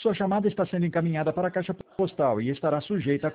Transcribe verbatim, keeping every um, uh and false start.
Sua chamada está sendo encaminhada para a caixa postal e estará sujeita a